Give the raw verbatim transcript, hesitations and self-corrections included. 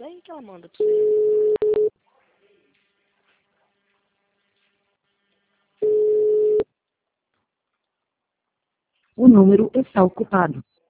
daí que ela manda pra você. O número está ocupado.